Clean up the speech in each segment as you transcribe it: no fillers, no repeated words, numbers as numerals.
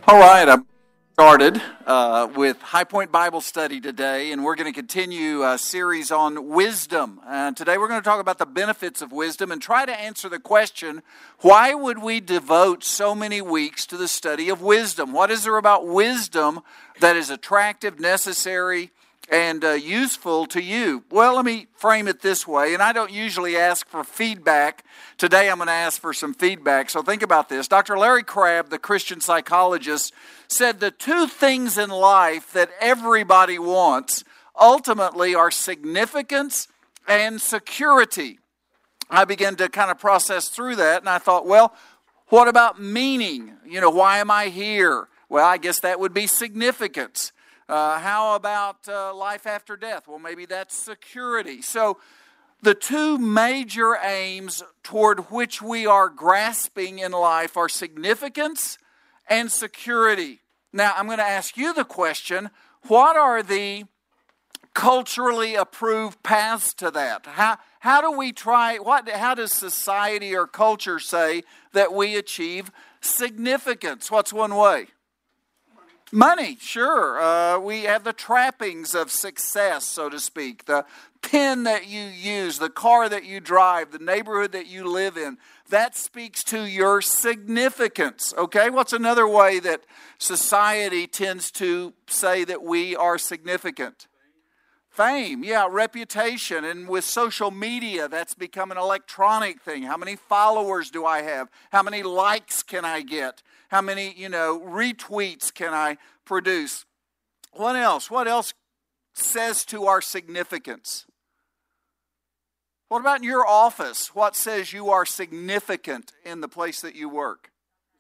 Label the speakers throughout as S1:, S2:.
S1: All right, I started with High Point Bible Study today, and we're going to continue a series on wisdom. Today we're going to talk about the benefits of wisdom and try to answer the question, why would we devote so many weeks to the study of wisdom? What is there about wisdom that is attractive, necessary, and useful to you? Well, let me frame it this way, and I don't usually ask for feedback. Today I'm going to ask for some feedback, so think about this. Dr. Larry Crabb, the Christian psychologist, said the two things in life that everybody wants ultimately are significance and security. I began to kind of process through that, and I thought, well, what about meaning? Why am I here? Well, I guess that would be significance. How about life after death? Well, maybe that's security. So the two major aims toward which we are grasping in life are significance and security. Now, I'm going to ask you the question, what are the culturally approved paths to that? How do we how does society or culture say that we achieve significance? What's one way? Money, sure. We have the trappings of success, so to speak. The pen that you use, the car that you drive, the neighborhood that you live in, that speaks to your significance, okay? What's another way that society tends to say that we are significant? Fame, yeah, reputation. And with social media, that's become an electronic thing. How many followers do I have? How many likes can I get? How many, retweets can I produce? What else? What else says to our significance? What about in your office? What says you are significant in the place that you work?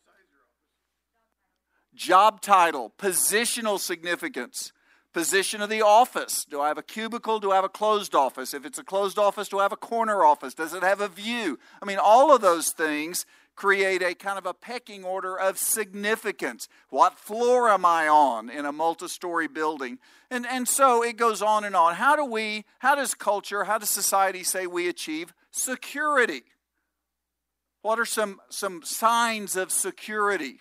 S1: Job title, positional significance. Position of the office. Do I have a cubicle? Do I have a closed office? If it's a closed office, do I have a corner office? Does it have a view? I mean, all of those things create a kind of a pecking order of significance. What floor am I on in a multi-story building? And so it goes on and on. How does culture, how does society say we achieve security? What are some signs of security?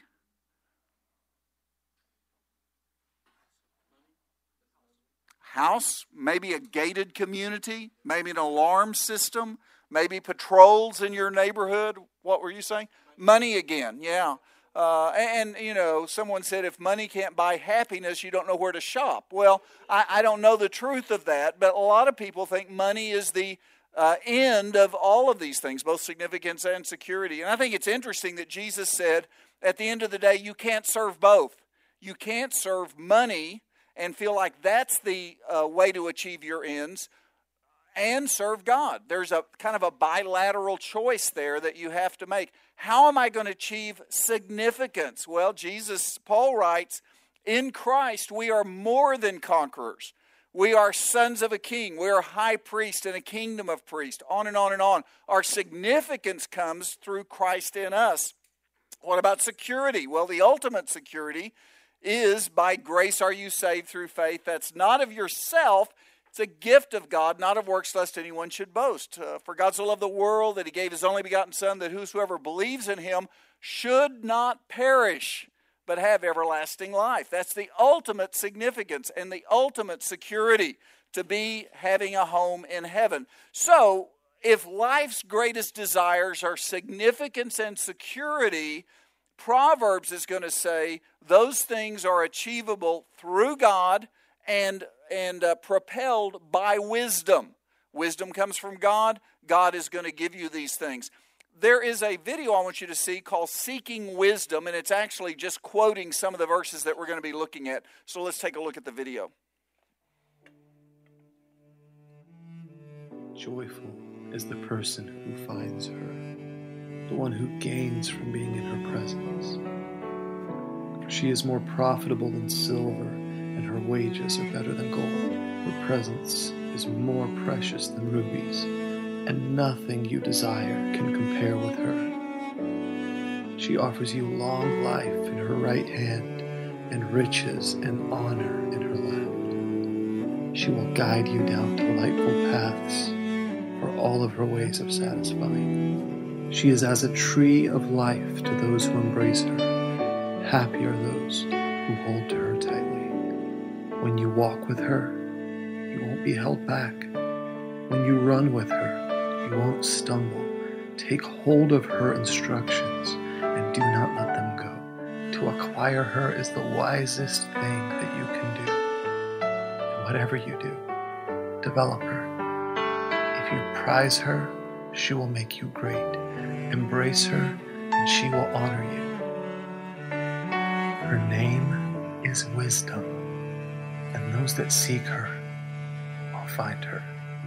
S1: House, maybe a gated community, maybe an alarm system, maybe patrols in your neighborhood. What were you saying? Money again, yeah. Someone said if money can't buy happiness, you don't know where to shop. Well, I don't know the truth of that, but a lot of people think money is the end of all of these things, both significance and security. And I think it's interesting that Jesus said, at the end of the day, you can't serve both. You can't serve money and feel like that's the way to achieve your ends, and serve God. There's a kind of a bilateral choice there that you have to make. How am I going to achieve significance? Well, Paul writes, in Christ we are more than conquerors. We are sons of a king. We are high priest in a kingdom of priests. On and on and on. Our significance comes through Christ in us. What about security? Well, the ultimate security is by grace are you saved through faith. That's not of yourself. It's a gift of God, not of works, lest anyone should boast. For God so loved the world that he gave his only begotten Son, that whosoever believes in him should not perish, but have everlasting life. That's the ultimate significance and the ultimate security, to be having a home in heaven. So, if life's greatest desires are significance and security, Proverbs is going to say those things are achievable through God and propelled by wisdom. Wisdom comes from God. God is going to give you these things. There is a video I want you to see called Seeking Wisdom, and it's actually just quoting some of the verses that we're going to be looking at. So let's take a look at the video.
S2: Joyful is the person who finds her, the one who gains from being in her presence. For she is more profitable than silver, and her wages are better than gold. Her presence is more precious than rubies, and nothing you desire can compare with her. She offers you long life in her right hand, and riches and honor in her left. She will guide you down delightful paths, for all of her ways are satisfying. She is as a tree of life to those who embrace her, Happy are those who hold to her tightly. When you walk with her, you won't be held back. When you run with her, you won't stumble. Take hold of her instructions and do not let them go. To acquire her is the wisest thing that you can do. And whatever you do, develop her. If you prize her, she will make you great. Embrace her, and she will honor you. Her name is Wisdom, and those that seek her will find her.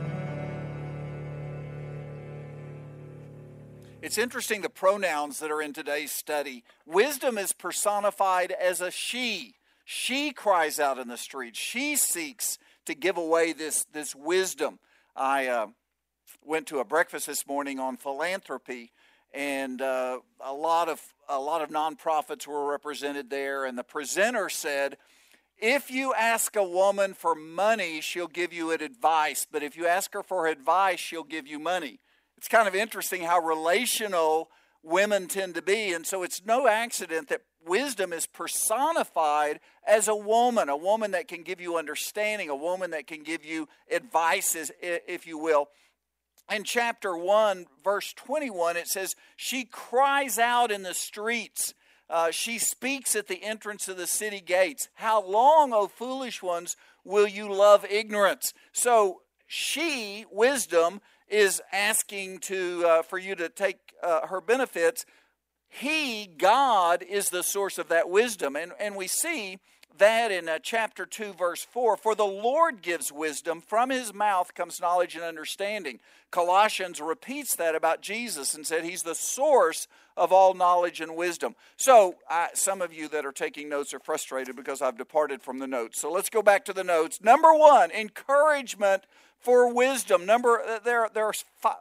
S1: It's interesting the pronouns that are in today's study. Wisdom is personified as a she. She cries out in the street. She seeks to give away this wisdom. I went to a breakfast this morning on philanthropy, and a lot of nonprofits were represented there. And the presenter said, if you ask a woman for money, she'll give you advice. But if you ask her for advice, she'll give you money. It's kind of interesting how relational women tend to be. And so it's no accident that wisdom is personified as a woman that can give you understanding, a woman that can give you advice, if you will. In chapter 1, verse 21, it says, she cries out in the streets. She speaks at the entrance of the city gates. How long, O foolish ones, will you love ignorance? So she, wisdom, is asking for you to take her benefits. He, God, is the source of that wisdom. And we see that in chapter 2, verse 4. For the Lord gives wisdom. From his mouth comes knowledge and understanding. Colossians repeats that about Jesus and said he's the source of all knowledge and wisdom. So some of you that are taking notes are frustrated because I've departed from the notes. So let's go back to the notes. Number 1, encouragement for wisdom. There are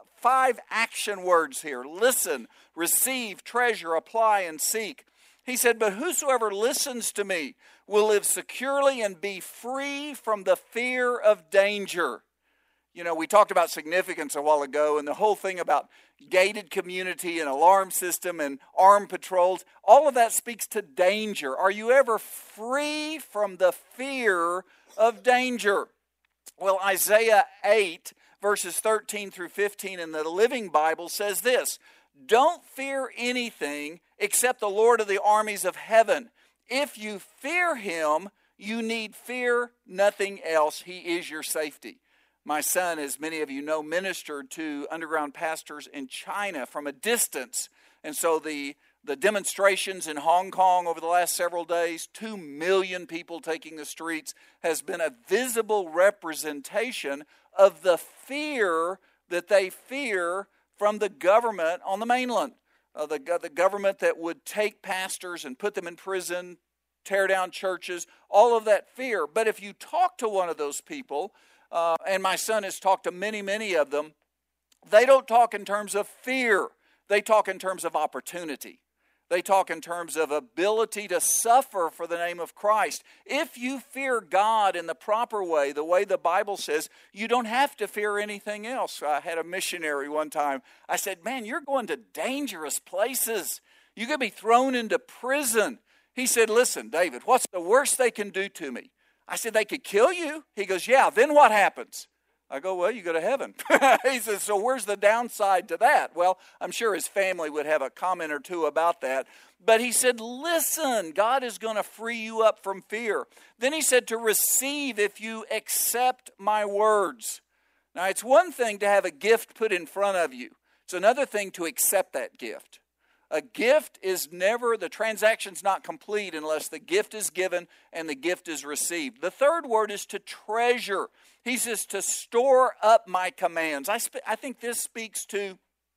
S1: 5 action words here. Listen, receive, treasure, apply, and seek. He said, but whosoever listens to me will live securely and be free from the fear of danger. You know, we talked about significance a while ago, and the whole thing about gated community and alarm system and armed patrols, all of that speaks to danger. Are you ever free from the fear of danger? Well, Isaiah 8, verses 13 through 15 in the Living Bible says this, don't fear anything except the Lord of the armies of heaven. If you fear him, you need fear nothing else. He is your safety. My son, as many of you know, ministered to underground pastors in China from a distance. And so the demonstrations in Hong Kong over the last several days, 2 million people taking the streets, has been a visible representation of the fear that they fear from the government on the mainland. The government that would take pastors and put them in prison, tear down churches, all of that fear. But if you talk to one of those people, and my son has talked to many, many of them, they don't talk in terms of fear. They talk in terms of opportunity. They talk in terms of ability to suffer for the name of Christ. If you fear God in the proper way, the way the Bible says, you don't have to fear anything else. I had a missionary one time. I said, man, you're going to dangerous places. You could be thrown into prison. He said, listen, David, what's the worst they can do to me? I said, they could kill you. He goes, yeah, then what happens? I go, well, you go to heaven. He says, so where's the downside to that? Well, I'm sure his family would have a comment or two about that. But he said, listen, God is going to free you up from fear. Then he said to receive if you accept my words. Now, it's one thing to have a gift put in front of you. It's another thing to accept that gift. A gift is never, the transaction's not complete unless the gift is given and the gift is received. The third word is to treasure. He says to store up my commands. I think this speaks to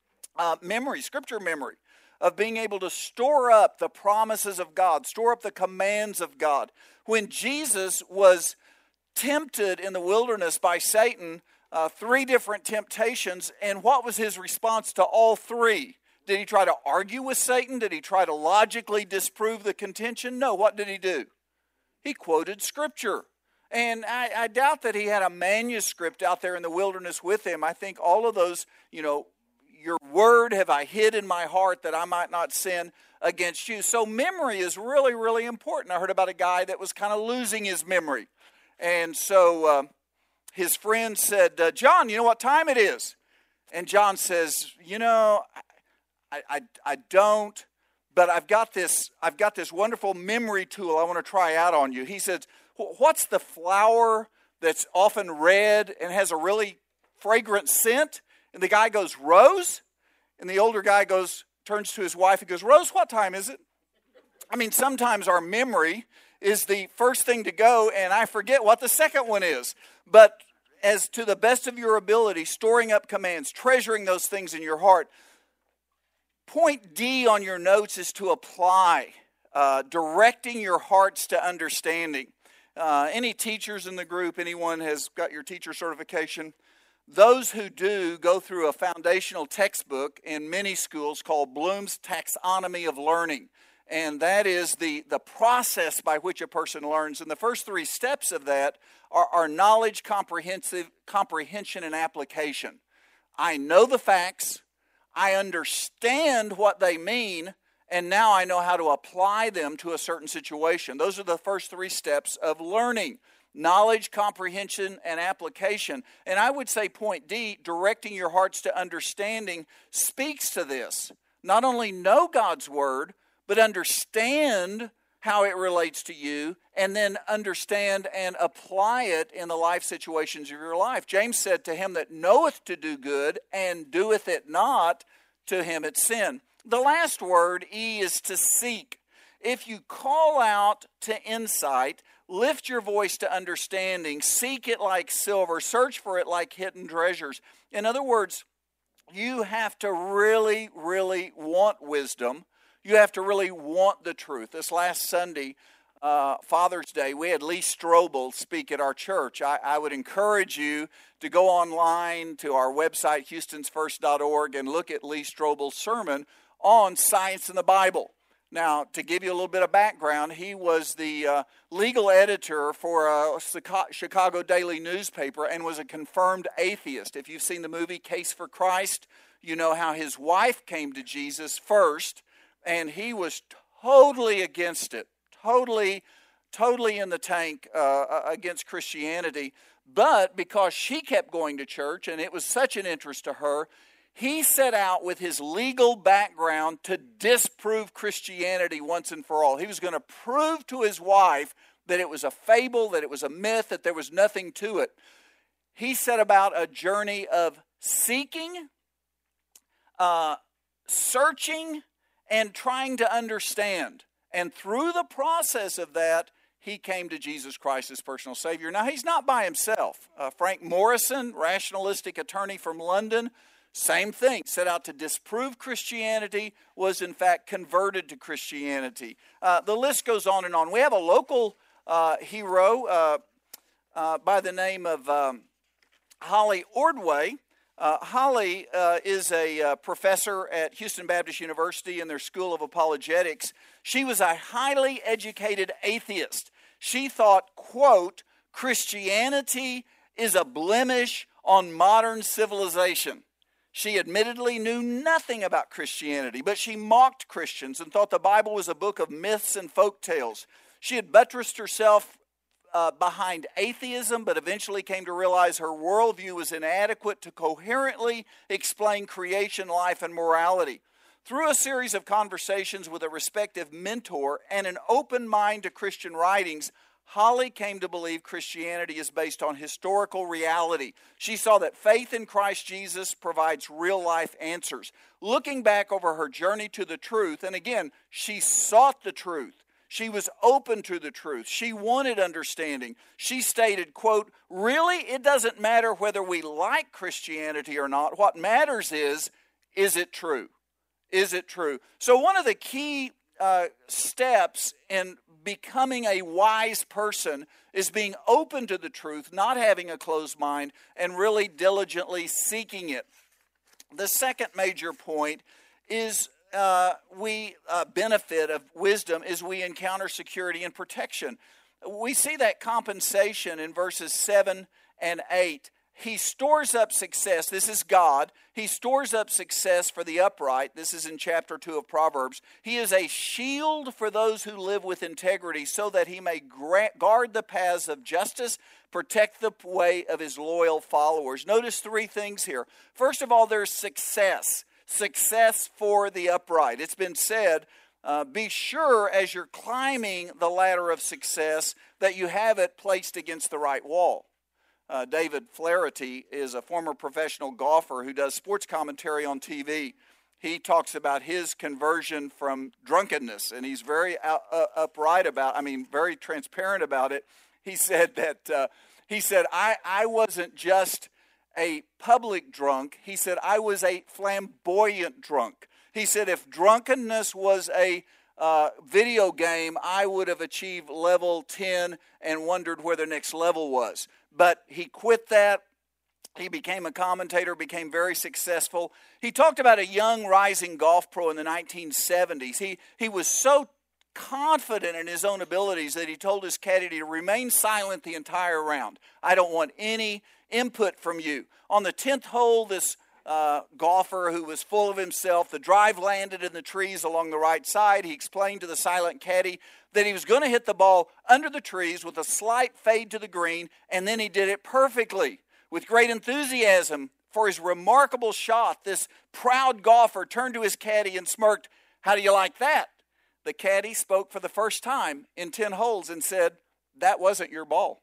S1: memory, scripture memory, of being able to store up the promises of God, store up the commands of God. When Jesus was tempted in the wilderness by Satan, 3 different temptations, and what was his response to all 3? Did he try to argue with Satan? Did he try to logically disprove the contention? No, what did he do? He quoted Scripture. And I doubt that he had a manuscript out there in the wilderness with him. I think all of those, your word have I hid in my heart that I might not sin against you. So memory is really, really important. I heard about a guy that was kind of losing his memory. And so his friend said, John, you know what time it is? And John says, I don't, but I've got this wonderful memory tool I want to try out on you. He says, what's the flower that's often red and has a really fragrant scent? And the guy goes, rose? And the older guy turns to his wife and goes, Rose, what time is it? I mean, sometimes our memory is the first thing to go, and I forget what the second one is. But as to the best of your ability, storing up commands, treasuring those things in your heart. Point D on your notes is to apply, directing your hearts to understanding. Any teachers in the group, anyone has got your teacher certification? Those who do go through a foundational textbook in many schools called Bloom's Taxonomy of Learning. And that is the process by which a person learns. And the first three steps of that are knowledge, comprehension, and application. I know the facts, I understand what they mean, and now I know how to apply them to a certain situation. Those are the first three steps of learning. Knowledge, comprehension, and application. And I would say point D, directing your hearts to understanding, speaks to this. Not only know God's word, but understand how it relates to you, and then understand and apply it in the life situations of your life. James said, to him that knoweth to do good and doeth it not, to him it's sin. The last word, E, is to seek. If you call out to insight, lift your voice to understanding, seek it like silver, search for it like hidden treasures. In other words, you have to really, really want wisdom. You have to really want the truth. This last Sunday, Father's Day, we had Lee Strobel speak at our church. I would encourage you to go online to our website, houstonsfirst.org, and look at Lee Strobel's sermon on science in the Bible. Now, to give you a little bit of background, he was the legal editor for a Chicago daily newspaper and was a confirmed atheist. If you've seen the movie Case for Christ, you know how his wife came to Jesus first, and he was totally against it, totally in the tank against Christianity. But because she kept going to church and it was such an interest to her, he set out with his legal background to disprove Christianity once and for all. He was going to prove to his wife that it was a fable, that it was a myth, that there was nothing to it. He set about a journey of seeking, searching, and trying to understand. And through the process of that, he came to Jesus Christ as personal Savior. Now, he's not by himself. Frank Morrison, rationalistic attorney from London, same thing, set out to disprove Christianity, was in fact converted to Christianity. The list goes on and on. We have a local hero by the name of Holly Ordway. Holly is a professor at Houston Baptist University in their School of Apologetics. She was a highly educated atheist. She thought, quote, Christianity is a blemish on modern civilization. She admittedly knew nothing about Christianity, but she mocked Christians and thought the Bible was a book of myths and folk tales. She had buttressed herself behind atheism, but eventually came to realize her worldview was inadequate to coherently explain creation, life, and morality. Through a series of conversations with a respective mentor and an open mind to Christian writings, Holly came to believe Christianity is based on historical reality. She saw that faith in Christ Jesus provides real-life answers. Looking back over her journey to the truth, and again, she sought the truth. She was open to the truth. She wanted understanding. She stated, quote, really, it doesn't matter whether we like Christianity or not. What matters is it true? Is it true? So one of the key steps in becoming a wise person is being open to the truth, not having a closed mind, and really diligently seeking it. The second major point is benefit of wisdom is we encounter security and protection. We see that compensation in verses 7 and 8. He stores up success. This is God. He stores up success for the upright. This is in chapter 2 of Proverbs. He is a shield for those who live with integrity so that he may guard the paths of justice, protect the way of his loyal followers. Notice three things here. First of all, there's success. Success for the upright. It's been said, be sure as you're climbing the ladder of success that you have it placed against the right wall. David Flaherty is a former professional golfer who does sports commentary on TV. He talks about his conversion from drunkenness, and he's very upright about, very transparent about it. He said that, I wasn't just a public drunk. He said, I was a flamboyant drunk. He said, if drunkenness was a video game, I would have achieved level 10 and wondered where the next level was. But he quit that. He became a commentator, became very successful. He talked about a young rising golf pro in the 1970s. He was so confident in his own abilities that he told his caddy to remain silent the entire round. I don't want any input from you. On the 10th hole, this golfer who was full of himself, the drive landed in the trees along the right side. He explained to the silent caddy that he was going to hit the ball under the trees with a slight fade to the green, and then he did it perfectly. With great enthusiasm for his remarkable shot, this proud golfer turned to his caddy and smirked, "How do you like that?" The caddy spoke for the first time in 10 holes and said, "That wasn't your ball."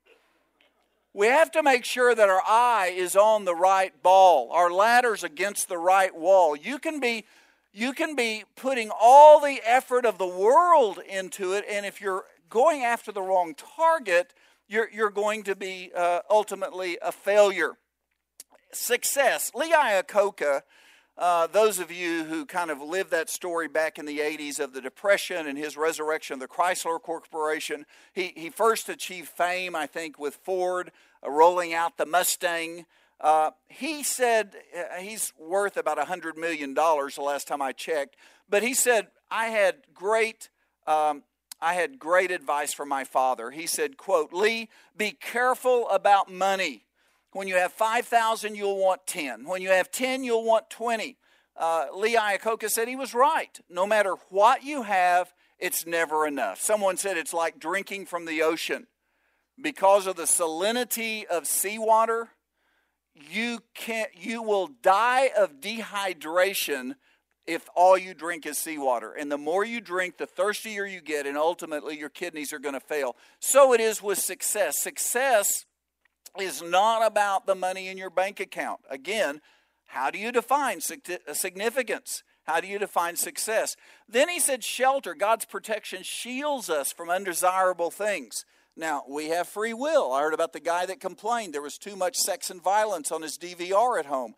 S1: We have to make sure that our eye is on the right ball, our ladder's against the right wall. You can be putting all the effort of the world into it, and if you're going after the wrong target, you're going to be ultimately a failure. Success. Lee Iacocca, those of you who kind of lived that story back in the 80s of the Depression and his resurrection of the Chrysler Corporation, he first achieved fame, I think, with Ford, rolling out the Mustang. He said he's worth about $100 million the last time I checked, but he said, I had great advice from my father. He said, quote, "Lee, be careful about money. When you have 5,000, you'll want 10. When you have 10, you'll want 20. Lee Iacocca said he was right. No matter what you have, it's never enough. Someone said it's like drinking from the ocean. Because of the salinity of seawater, you will die of dehydration if all you drink is seawater. And the more you drink, the thirstier you get, and ultimately your kidneys are going to fail. So it is with success. Success is not about the money in your bank account. Again, how do you define significance? How do you define success? Then he said shelter. God's protection shields us from undesirable things. Now, we have free will. I heard about the guy that complained there was too much sex and violence on his DVR at home.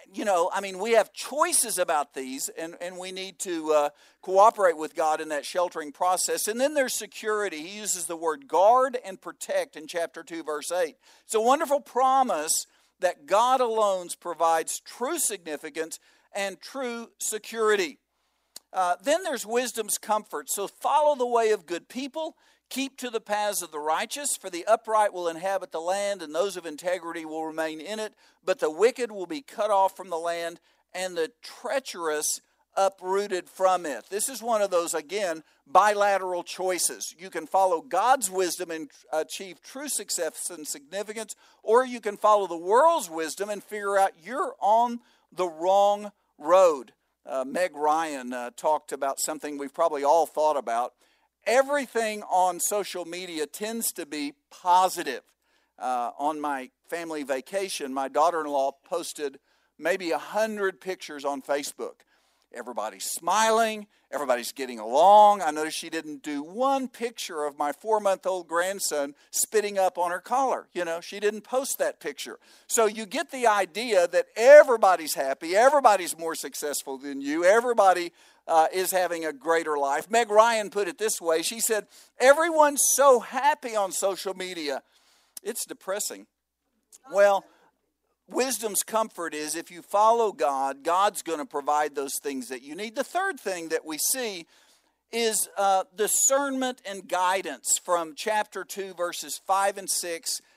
S1: We have choices about these, and we need to cooperate with God in that sheltering process. And then there's security. He uses the word guard and protect in chapter 2, verse 8. It's a wonderful promise that God alone provides true significance and true security. Then there's wisdom's comfort. So follow the way of good people. Keep to the paths of the righteous, for the upright will inhabit the land, and those of integrity will remain in it. But the wicked will be cut off from the land, and the treacherous uprooted from it. This is one of those, again, bilateral choices. You can follow God's wisdom and achieve true success and significance, or you can follow the world's wisdom and figure out you're on the wrong road. Meg Ryan talked about something we've probably all thought about. Everything on social media tends to be positive. On my family vacation, my daughter-in-law posted maybe 100 pictures on Facebook. Everybody's smiling. Everybody's getting along. I noticed she didn't do one picture of my 4-month-old grandson spitting up on her collar. She didn't post that picture. So you get the idea that everybody's happy. Everybody's more successful than you. Everybody is having a greater life. Meg Ryan put it this way. She said, everyone's so happy on social media. It's depressing. Well, wisdom's comfort is if you follow God, God's going to provide those things that you need. The third thing that we see is discernment and guidance from chapter 2, verses 5 and 6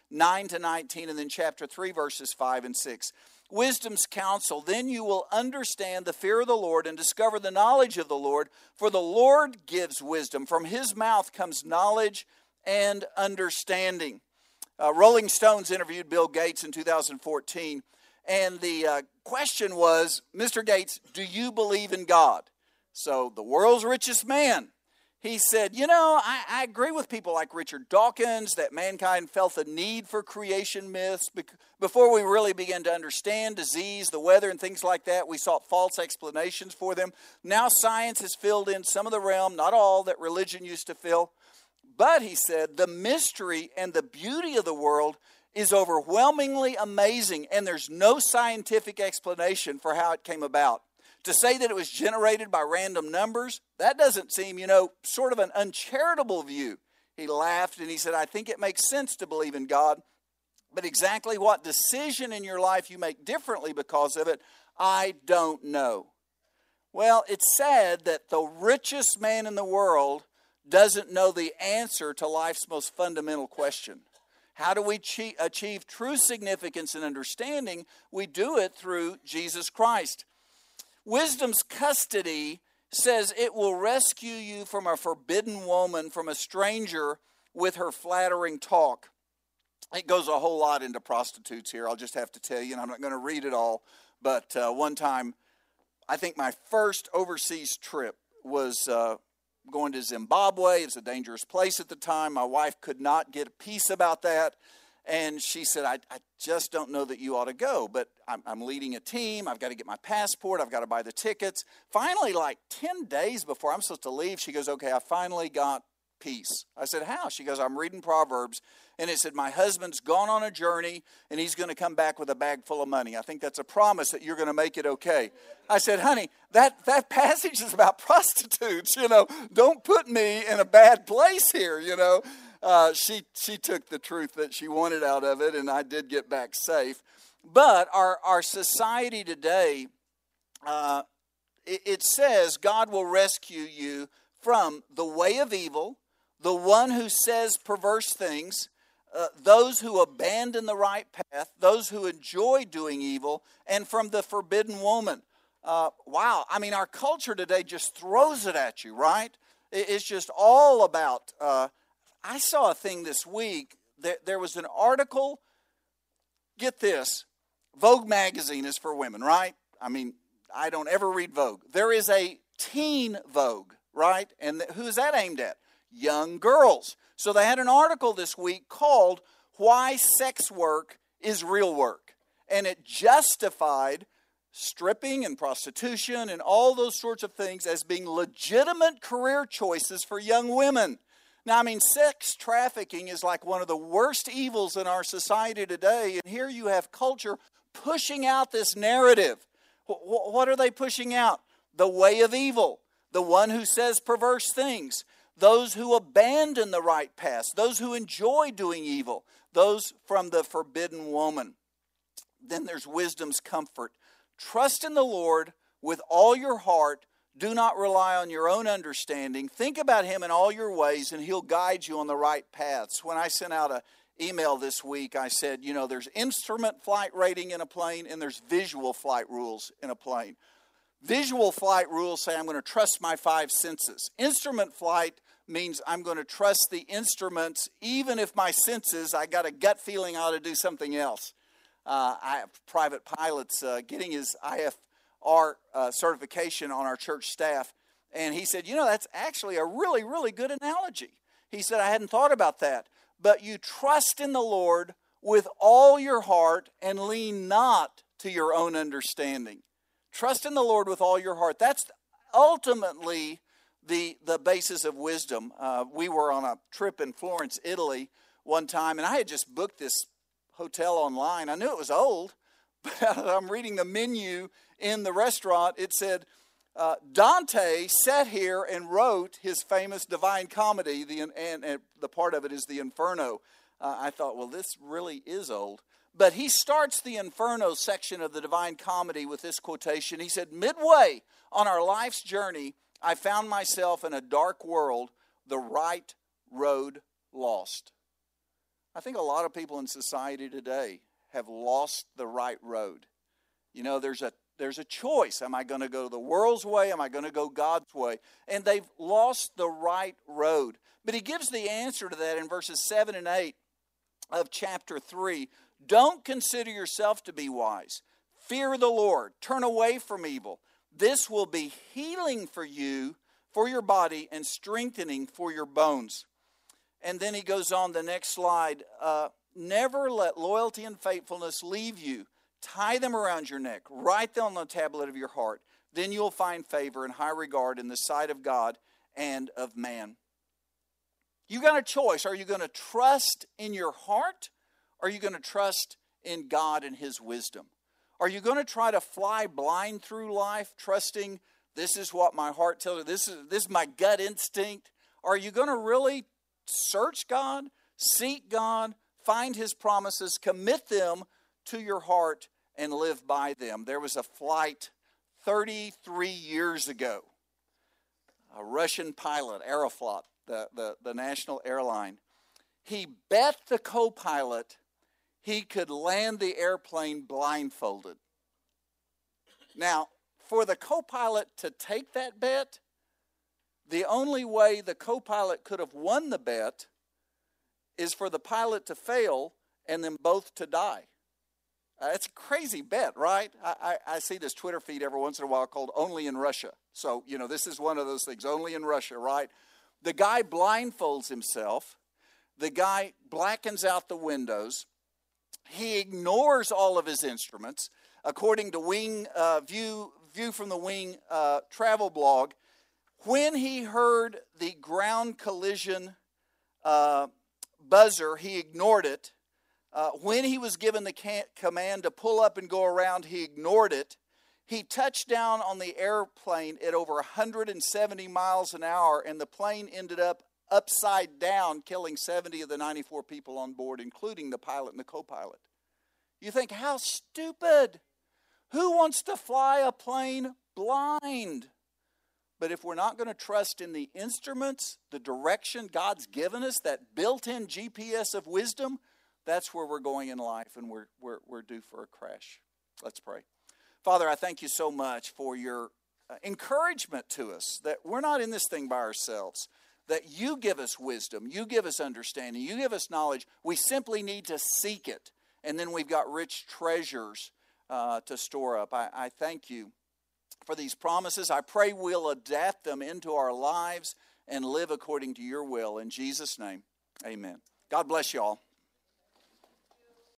S1: 9 to 19, and then chapter 3, verses 5 and 6. Wisdom's counsel, then you will understand the fear of the Lord and discover the knowledge of the Lord, for the Lord gives wisdom. From his mouth comes knowledge and understanding. Rolling Stones interviewed Bill Gates in 2014, and the question was, Mr. Gates, do you believe in God? So the world's richest man, he said, I agree with people like Richard Dawkins that mankind felt the need for creation myths. Before we really began to understand disease, the weather, and things like that, we sought false explanations for them. Now science has filled in some of the realm, not all, that religion used to fill. But, he said, the mystery and the beauty of the world is overwhelmingly amazing, and there's no scientific explanation for how it came about. To say that it was generated by random numbers, that doesn't seem, sort of an uncharitable view. He laughed and he said, I think it makes sense to believe in God, but exactly what decision in your life you make differently because of it, I don't know. Well, it's sad that the richest man in the world doesn't know the answer to life's most fundamental question. How do we achieve true significance and understanding? We do it through Jesus Christ. Wisdom's custody says it will rescue you from a forbidden woman, from a stranger with her flattering talk. It goes a whole lot into prostitutes here, I'll just have to tell you, and I'm not going to read it all. But one time, I think my first overseas trip was going to Zimbabwe. It's a dangerous place at the time. My wife could not get peace about that. And she said, I just don't know that you ought to go, but I'm leading a team. I've got to get my passport. I've got to buy the tickets. Finally, like 10 days before I'm supposed to leave, she goes, okay, I finally got peace. I said, how? She goes, I'm reading Proverbs. And it said, my husband's gone on a journey, and he's going to come back with a bag full of money. I think that's a promise that you're going to make it okay. I said, honey, that passage is about prostitutes. Don't put me in a bad place here, She took the truth that she wanted out of it, and I did get back safe. But our society today, it says God will rescue you from the way of evil, the one who says perverse things, those who abandon the right path, those who enjoy doing evil, and from the forbidden woman. Wow, I mean, our culture today just throws it at you, right? It's just all about... I saw a thing this week. There was an article. Get this. Vogue magazine is for women, right? I mean, I don't ever read Vogue. There is a teen Vogue, right? And who is that aimed at? Young girls. So they had an article this week called Why Sex Work is Real Work. And it justified stripping and prostitution and all those sorts of things as being legitimate career choices for young women. Now, I mean, sex trafficking is like one of the worst evils in our society today. And here you have culture pushing out this narrative. What are they pushing out? The way of evil. The one who says perverse things. Those who abandon the right path. Those who enjoy doing evil. Those from the forbidden woman. Then there's wisdom's comfort. Trust in the Lord with all your heart. Do not rely on your own understanding. Think about Him in all your ways, and He'll guide you on the right paths. When I sent out an email this week, I said, there's instrument flight rating in a plane, and there's visual flight rules in a plane. Visual flight rules say I'm going to trust my five senses. Instrument flight means I'm going to trust the instruments, even if my senses, I got a gut feeling I ought to do something else. I have private pilots getting his IFR certification on our church staff. And he said, that's actually a really, really good analogy. He said, I hadn't thought about that. But you trust in the Lord with all your heart and lean not to your own understanding. Trust in the Lord with all your heart. That's ultimately the basis of wisdom. We were on a trip in Florence, Italy one time, and I had just booked this hotel online. I knew it was old, but I'm reading the menu in the restaurant. It said, Dante sat here and wrote his famous Divine Comedy, and the part of it is the Inferno. I thought, well, this really is old. But he starts the Inferno section of the Divine Comedy with this quotation. He said, midway on our life's journey, I found myself in a dark world, the right road lost. I think a lot of people in society today have lost the right road. You know, there's a choice. Am I going to go the world's way? Am I going to go God's way? And they've lost the right road. But he gives the answer to that in verses 7 and 8 of chapter 3. Don't consider yourself to be wise. Fear the Lord. Turn away from evil. This will be healing for you, for your body, and strengthening for your bones. And then he goes on the next slide. Never let loyalty and faithfulness leave you. Tie them around your neck. Write them on the tablet of your heart. Then you'll find favor and high regard in the sight of God and of man. You got a choice. Are you going to trust in your heart? Or are you going to trust in God and His wisdom? Are you going to try to fly blind through life, trusting this is what my heart tells me, this is my gut instinct? Or are you going to really search God, seek God, find His promises, commit them to your heart, and live by them? There was a flight 33 years ago. A Russian pilot, Aeroflot, the national airline. He bet the co-pilot he could land the airplane blindfolded. Now, for the co-pilot to take that bet, the only way the co-pilot could have won the bet is for the pilot to fail and them both to die. It's a crazy bet, right? I see this Twitter feed every once in a while called Only in Russia. So, you know, this is one of those things, only in Russia, right? The guy blindfolds himself. The guy blackens out the windows. He ignores all of his instruments. According to View from the Wing travel blog, when he heard the ground collision buzzer, he ignored it. When he was given the command to pull up and go around, he ignored it. He touched down on the airplane at over 170 miles an hour, and the plane ended up upside down, killing 70 of the 94 people on board, including the pilot and the co-pilot. You think, how stupid. Who wants to fly a plane blind? But if we're not going to trust in the instruments, the direction God's given us, that built-in GPS of wisdom, that's where we're going in life, and we're due for a crash. Let's pray. Father, I thank you so much for your encouragement to us that we're not in this thing by ourselves, that you give us wisdom, you give us understanding, you give us knowledge. We simply need to seek it, and then we've got rich treasures to store up. I thank you for these promises. I pray we'll adapt them into our lives and live according to your will. In Jesus' name, amen. God bless you all.